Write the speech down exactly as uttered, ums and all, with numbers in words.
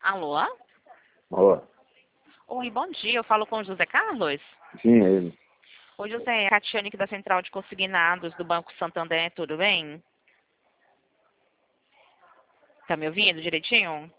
Alô? Ó, Oi, bom dia. Eu falo com o José Carlos. sim, é ele. Oi, José. É a Catiane aqui da Central de Consignados do Banco Santander. Tudo bem? Tá me ouvindo direitinho?